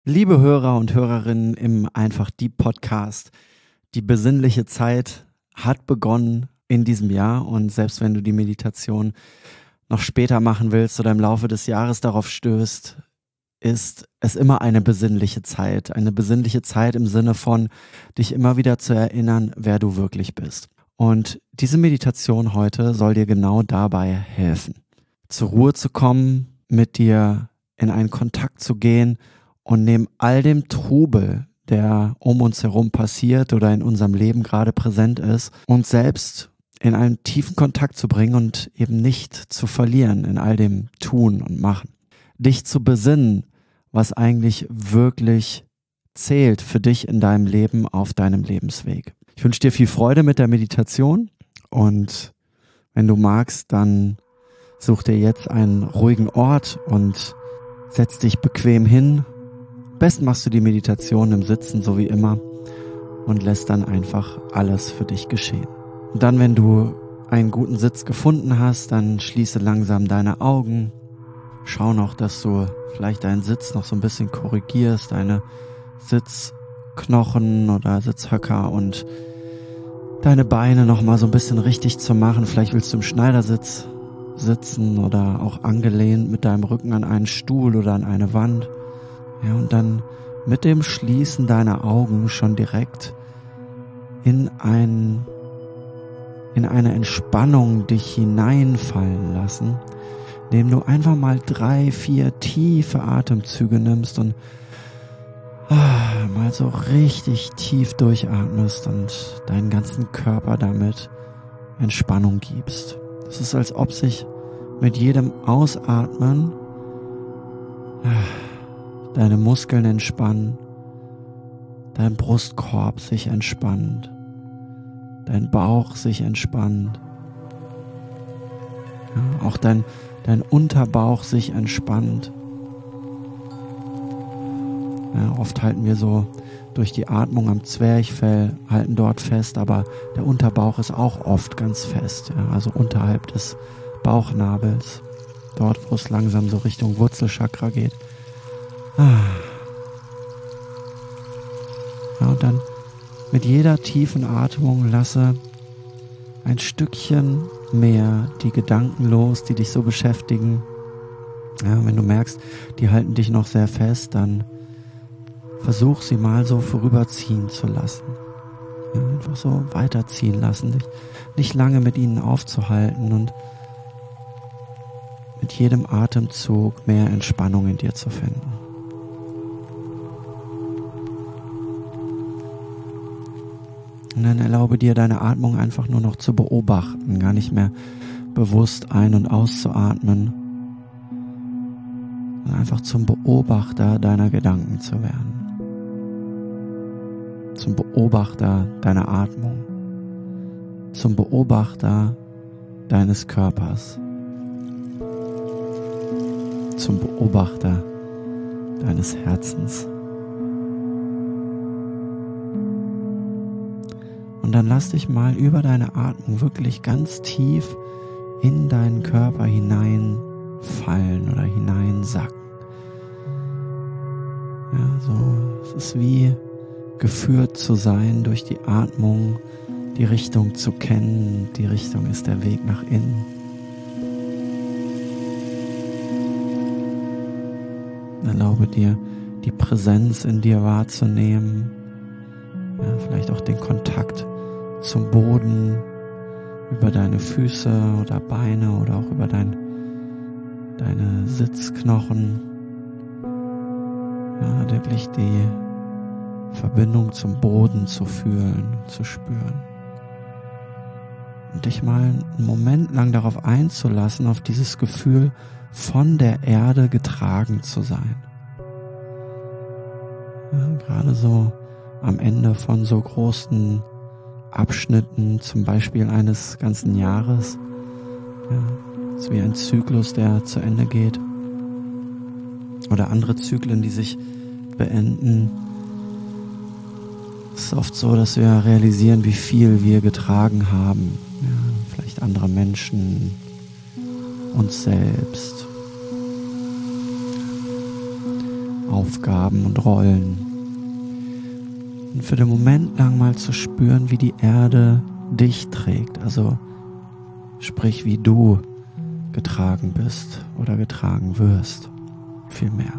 Liebe Hörer und Hörerinnen im Einfach Deep Podcast, die besinnliche Zeit hat begonnen in diesem Jahr, und selbst wenn du die Meditation noch später machen willst oder im Laufe des Jahres darauf stößt, ist es immer eine besinnliche Zeit im Sinne von dich immer wieder zu erinnern, wer du wirklich bist. Und diese Meditation heute soll dir genau dabei helfen, zur Ruhe zu kommen, mit dir in einen Kontakt zu gehen und neben all dem Trubel, der um uns herum passiert oder in unserem Leben gerade präsent ist, uns selbst in einen tiefen Kontakt zu bringen und eben nicht zu verlieren in all dem Tun und Machen. Dich zu besinnen, was eigentlich wirklich zählt für dich in deinem Leben auf deinem Lebensweg. Ich wünsche dir viel Freude mit der Meditation, und wenn du magst, dann such dir jetzt einen ruhigen Ort und setz dich bequem hin. Am besten machst du die Meditation im Sitzen, so wie immer, und lässt dann einfach alles für dich geschehen. Und dann, wenn du einen guten Sitz gefunden hast, dann schließe langsam deine Augen. Schau noch, dass du vielleicht deinen Sitz noch so ein bisschen korrigierst, deine Sitzknochen oder Sitzhöcker und deine Beine noch mal so ein bisschen richtig zu machen. Vielleicht willst du im Schneidersitz sitzen oder auch angelehnt mit deinem Rücken an einen Stuhl oder an eine Wand. Ja, und dann mit dem Schließen deiner Augen schon direkt in eine Entspannung dich hineinfallen lassen, indem du einfach mal 3, 4 tiefe Atemzüge nimmst und mal so richtig tief durchatmest und deinen ganzen Körper damit Entspannung gibst. Es ist, als ob sich mit jedem Ausatmen deine Muskeln entspannen, dein Brustkorb sich entspannt, dein Bauch sich entspannt, ja, auch dein Unterbauch sich entspannt. Ja, oft halten wir so durch die Atmung am Zwerchfell, halten dort fest, aber der Unterbauch ist auch oft ganz fest, ja, also unterhalb des Bauchnabels, dort wo es langsam so Richtung Wurzelchakra geht. Ja, und dann mit jeder tiefen Atmung lasse ein Stückchen mehr die Gedanken los, die dich so beschäftigen. Ja, wenn du merkst, die halten dich noch sehr fest, dann versuch sie mal so vorüberziehen zu lassen. Ja, einfach so weiterziehen lassen, dich nicht lange mit ihnen aufzuhalten und mit jedem Atemzug mehr Entspannung in dir zu finden. Und dann erlaube dir, deine Atmung einfach nur noch zu beobachten, gar nicht mehr bewusst ein- und auszuatmen, und einfach zum Beobachter deiner Gedanken zu werden, zum Beobachter deiner Atmung, zum Beobachter deines Körpers, zum Beobachter deines Herzens. Und dann lass dich mal über deine Atmung wirklich ganz tief in deinen Körper hineinfallen oder hineinsacken. Ja, so, es ist wie geführt zu sein durch die Atmung, die Richtung zu kennen. Die Richtung ist der Weg nach innen. Erlaube dir, die Präsenz in dir wahrzunehmen. Ja, vielleicht auch den Kontakt zum Boden, über deine Füße oder Beine oder auch über deine Sitzknochen. Ja, wirklich die Verbindung zum Boden zu fühlen, zu spüren. Und dich mal einen Moment lang darauf einzulassen, auf dieses Gefühl, von der Erde getragen zu sein. Ja, gerade so am Ende von so großen Abschnitten, zum Beispiel eines ganzen Jahres. Ja, es ist wie ein Zyklus, der zu Ende geht. Oder andere Zyklen, die sich beenden. Es ist oft so, dass wir realisieren, wie viel wir getragen haben. Ja, vielleicht andere Menschen, uns selbst. Aufgaben und Rollen. Und für den Moment lang mal zu spüren, wie die Erde dich trägt, also sprich, wie du getragen bist oder getragen wirst, vielmehr.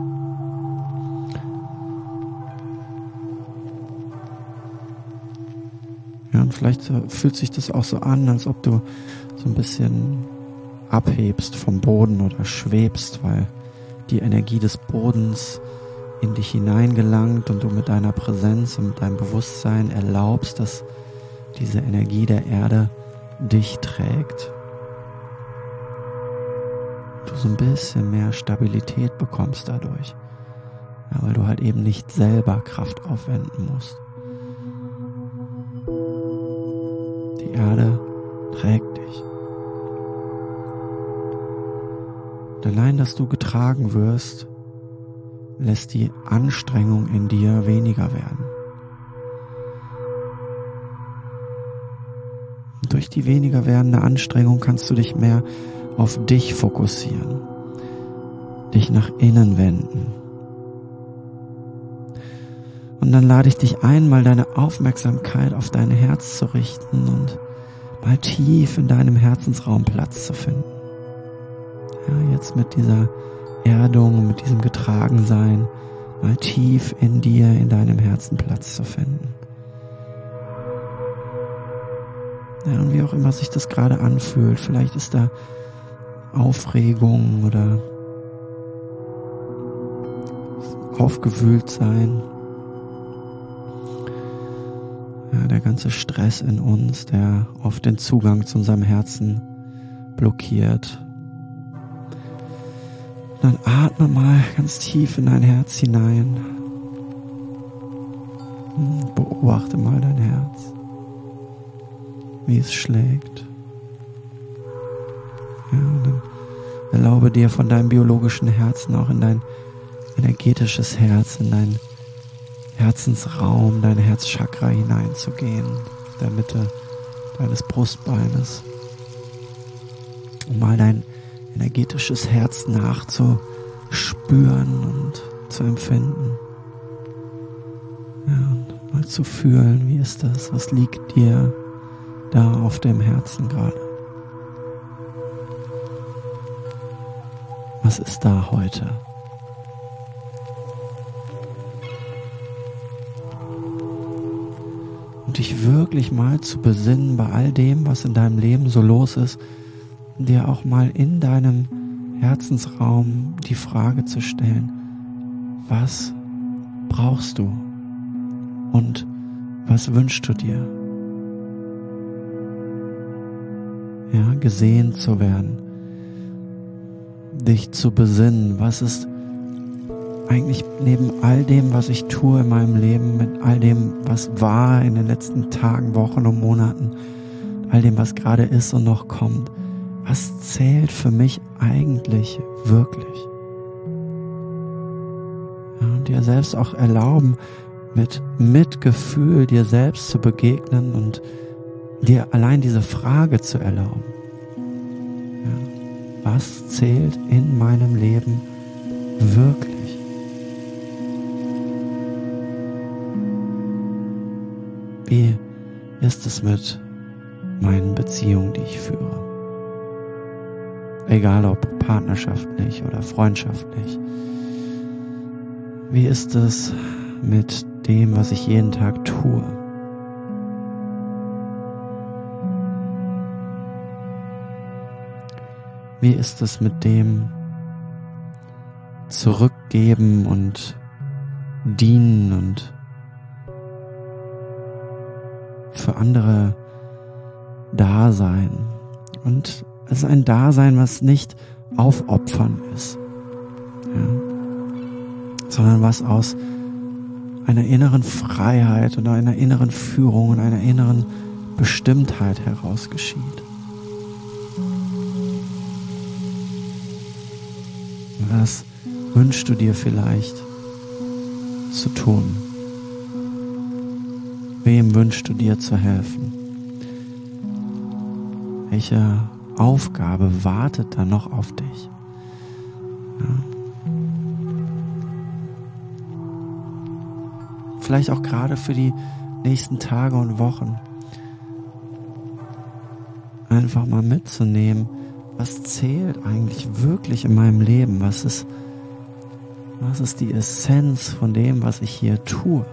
Ja, und vielleicht fühlt sich das auch so an, als ob du so ein bisschen abhebst vom Boden oder schwebst, weil die Energie des Bodens in dich hineingelangt und du mit deiner Präsenz und mit deinem Bewusstsein erlaubst, dass diese Energie der Erde dich trägt. Du so ein bisschen mehr Stabilität bekommst dadurch, ja, weil du halt eben nicht selber Kraft aufwenden musst. Die Erde trägt dich. Und allein, dass du getragen wirst, lässt die Anstrengung in dir weniger werden. Und durch die weniger werdende Anstrengung kannst du dich mehr auf dich fokussieren, dich nach innen wenden. Und dann lade ich dich ein, mal deine Aufmerksamkeit auf dein Herz zu richten und mal tief in deinem Herzensraum Platz zu finden. Ja, jetzt mit dieser Erdung, mit diesem Getragensein, mal tief in dir, in deinem Herzen Platz zu finden. Ja, und wie auch immer sich das gerade anfühlt, vielleicht ist da Aufregung oder aufgewühlt sein. Ja, der ganze Stress in uns, der oft den Zugang zu unserem Herzen blockiert. Dann atme mal ganz tief in dein Herz hinein. Beobachte mal dein Herz, wie es schlägt. Ja, und dann erlaube dir von deinem biologischen Herzen auch in dein energetisches Herz, in dein Herzensraum, dein Herzchakra hineinzugehen, in der Mitte deines Brustbeines, um mal dein energetisches Herz nachzuspüren und zu empfinden. Ja, und mal zu fühlen, wie ist das, was liegt dir da auf dem Herzen gerade? Was ist da heute? Und dich wirklich mal zu besinnen bei all dem, was in deinem Leben so los ist, dir auch mal in deinem Herzensraum die Frage zu stellen, was brauchst du und was wünschst du dir? Ja, gesehen zu werden, dich zu besinnen, was ist eigentlich neben all dem, was ich tue in meinem Leben, mit all dem, was war in den letzten Tagen, Wochen und Monaten, all dem, was gerade ist und noch kommt, was zählt für mich eigentlich wirklich? Ja, und dir selbst auch erlauben, mit Mitgefühl dir selbst zu begegnen und dir allein diese Frage zu erlauben. Ja, was zählt in meinem Leben wirklich? Wie ist es mit meinen Beziehungen, die ich führe? Egal ob partnerschaftlich oder freundschaftlich. Wie ist es mit dem, was ich jeden Tag tue? Wie ist es mit dem Zurückgeben und Dienen und für andere Dasein? Und es ist ein Dasein, was nicht aufopfern ist, ja, sondern was aus einer inneren Freiheit und einer inneren Führung und einer inneren Bestimmtheit heraus geschieht. Was wünschst du dir vielleicht zu tun? Wem wünschst du dir zu helfen? Welche Aufgabe wartet da noch auf dich? Ja. vielleicht auch gerade für die nächsten Tage und Wochen, einfach mal mitzunehmen, was zählt eigentlich wirklich in meinem Leben, was ist die Essenz von dem, was ich hier tue.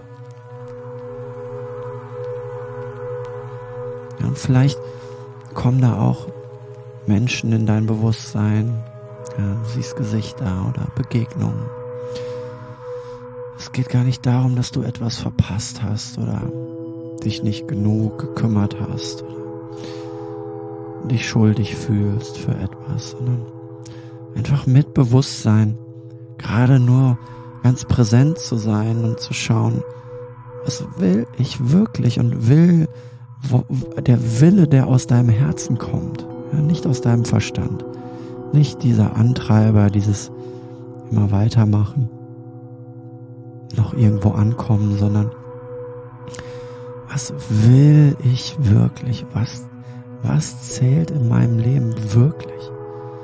Ja, und vielleicht kommen da auch Menschen in dein Bewusstsein, ja, du siehst Gesichter oder Begegnungen. Es geht gar nicht darum, dass du etwas verpasst hast oder dich nicht genug gekümmert hast oder dich schuldig fühlst für etwas, sondern einfach mit Bewusstsein, gerade nur ganz präsent zu sein und zu schauen, was will ich wirklich und der Wille, der aus deinem Herzen kommt, ja, nicht aus deinem Verstand, nicht dieser Antreiber, dieses immer weitermachen, noch irgendwo ankommen, sondern was will ich wirklich, was zählt in meinem Leben wirklich?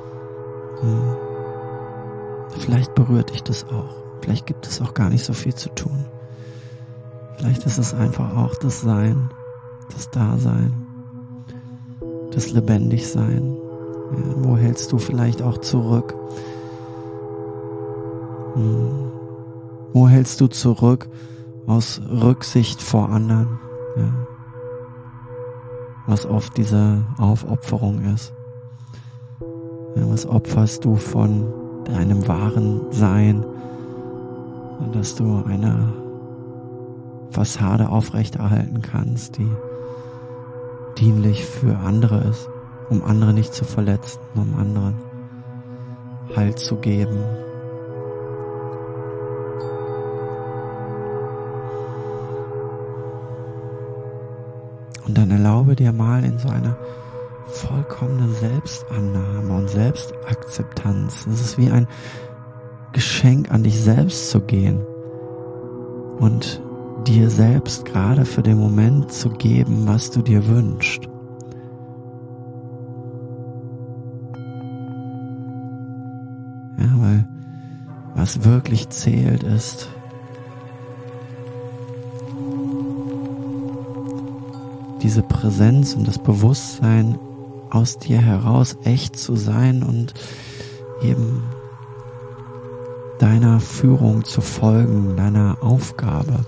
Vielleicht berührt dich das auch. Vielleicht gibt es auch gar nicht so viel zu tun. Vielleicht ist es einfach auch das Sein, das Dasein, das Lebendigsein. Ja, wo hältst du vielleicht auch zurück? Wo hältst du zurück aus Rücksicht vor anderen? Ja. Was oft diese Aufopferung ist. Ja, was opferst du von deinem wahren Sein, dass du eine Fassade aufrechterhalten kannst, die dienlich für andere ist, um andere nicht zu verletzen, um anderen Halt zu geben. Und dann erlaube dir mal in so eine vollkommene Selbstannahme und Selbstakzeptanz. Es ist wie ein Geschenk an dich selbst zu gehen und dir selbst gerade für den Moment zu geben, was du dir wünschst. Ja, weil was wirklich zählt ist, diese Präsenz und das Bewusstsein aus dir heraus echt zu sein und eben deiner Führung zu folgen, deiner Aufgabe.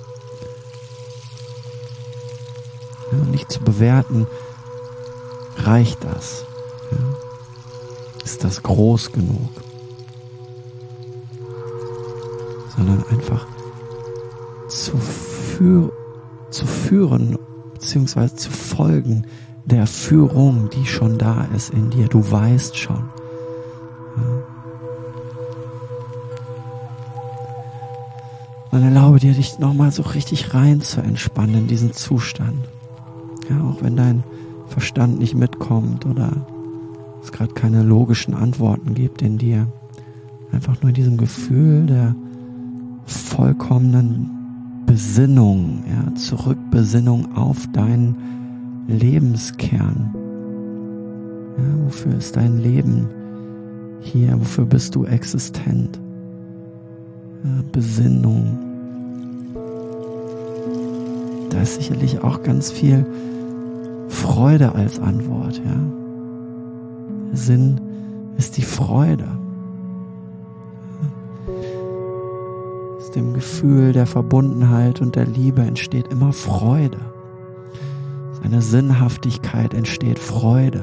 Ja, nicht zu bewerten, reicht das? Ja? Ist das groß genug? Sondern einfach zu führen beziehungsweise zu folgen der Führung, die schon da ist in dir. Du weißt schon. Ja. Und erlaube dir, dich nochmal so richtig rein zu entspannen in diesen Zustand. Ja, auch wenn dein Verstand nicht mitkommt oder es gerade keine logischen Antworten gibt in dir. Einfach nur in diesem Gefühl der vollkommenen Besinnung, ja, Zurückbesinnung auf deinen Lebenskern. Ja, wofür ist dein Leben hier? Wofür bist du existent? Ja, Besinnung. Da ist sicherlich auch ganz viel Freude als Antwort. Ja? Der Sinn ist die Freude. Aus dem Gefühl der Verbundenheit und der Liebe entsteht immer Freude. Aus einer Sinnhaftigkeit entsteht Freude.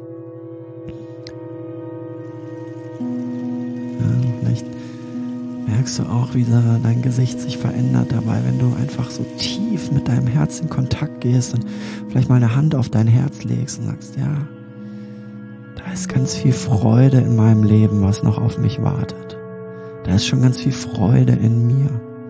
Ja, vielleicht merkst du auch, wie dein Gesicht sich verändert dabei, wenn du einfach so tief mit deinem Herz in Kontakt gehst und vielleicht mal eine Hand auf dein Herz legst und sagst, ja, da ist ganz viel Freude in meinem Leben, was noch auf mich wartet. Da ist schon ganz viel Freude in mir.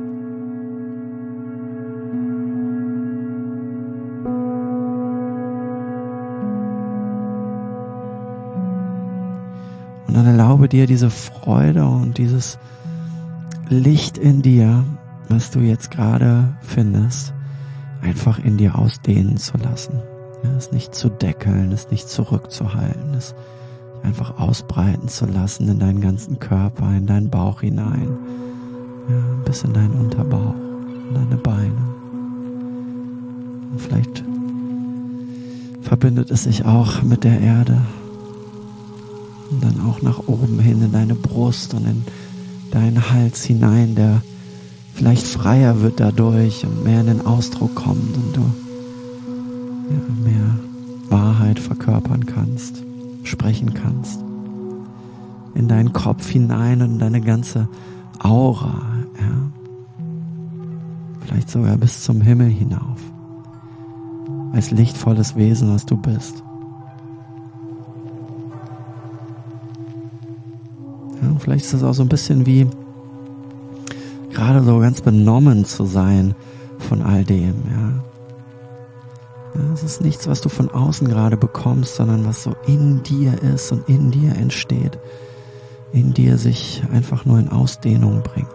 Und dann erlaube dir diese Freude und dieses Licht in dir, was du jetzt gerade findest, einfach in dir ausdehnen zu lassen. Ja, es nicht zu deckeln, es nicht zurückzuhalten, es einfach ausbreiten zu lassen in deinen ganzen Körper, in deinen Bauch hinein, ja, bis in deinen Unterbauch, in deine Beine. verbindet es sich auch mit der Erde. Und dann auch nach oben hin in deine Brust und in deinen Hals hinein, der vielleicht freier wird dadurch und mehr in den Ausdruck kommt und du mehr Wahrheit verkörpern kannst, sprechen kannst. In deinen Kopf hinein und in deine ganze Aura, ja. Vielleicht sogar bis zum Himmel hinauf. Als lichtvolles Wesen, was du bist. Ja, vielleicht ist es auch so ein bisschen wie gerade so ganz benommen zu sein von all dem, ja. Es ist nichts, was du von außen gerade bekommst, sondern was so in dir ist und in dir entsteht, in dir sich einfach nur in Ausdehnung bringt,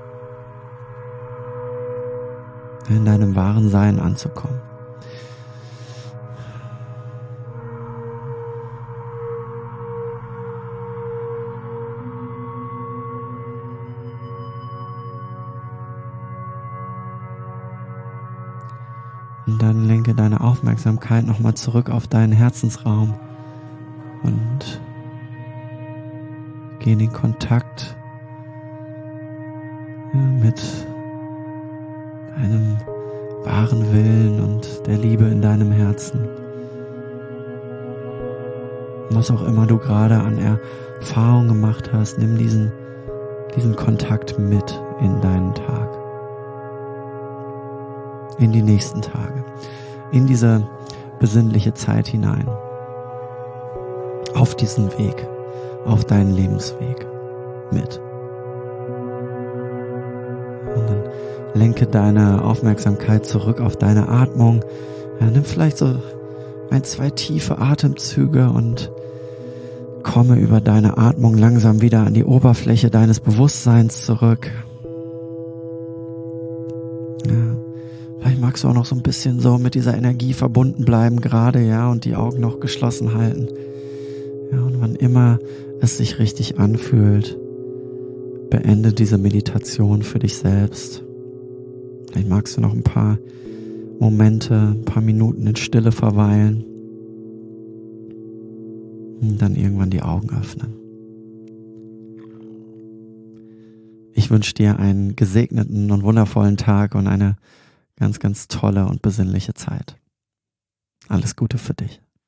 in deinem wahren Sein anzukommen. Und dann lenke deine Aufmerksamkeit nochmal zurück auf deinen Herzensraum und geh in den Kontakt mit deinem wahren Willen und der Liebe in deinem Herzen. Was auch immer du gerade an Erfahrung gemacht hast, nimm diesen Kontakt mit in deinen Tag. In die nächsten Tage, in diese besinnliche Zeit hinein, auf diesen Weg, auf deinen Lebensweg mit. Und dann lenke deine Aufmerksamkeit zurück auf deine Atmung. Ja, nimm vielleicht so 1-2 tiefe Atemzüge und komme über deine Atmung langsam wieder an die Oberfläche deines Bewusstseins zurück. Vielleicht magst du auch noch so ein bisschen so mit dieser Energie verbunden bleiben gerade, ja, und die Augen noch geschlossen halten. Ja, und wann immer es sich richtig anfühlt, beende diese Meditation für dich selbst. Vielleicht magst du noch ein paar Momente, ein paar Minuten in Stille verweilen und dann irgendwann die Augen öffnen. Ich wünsche dir einen gesegneten und wundervollen Tag und eine ganz, ganz tolle und besinnliche Zeit. Alles Gute für dich.